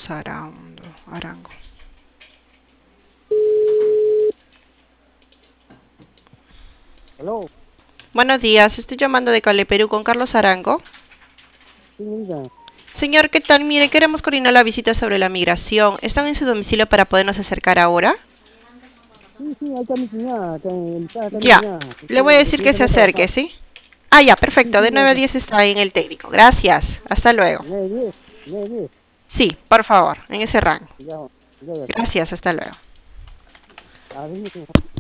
Carlos Arango. Hello, Buenos días, estoy llamando de Cale, Perú con Carlos Arango. señorita. Señor, ¿qué tal? Mire, queremos coordinar la visita sobre la migración. ¿Están en su domicilio para podernos acercar ahora? Sí, sí, ahí está mi cuñada, está acá mi Ya, cuñada, le voy a decir recién que se salió a acerque, trabajar. ¿sí? Ah, ya, Sí, perfecto, sí, de 9 a gracias. 10 está ahí en el técnico. Gracias, hasta luego. 9:10, 9:10. Sí, por favor, en ese rango. Ya, ya, ya. Gracias, hasta luego. A ver,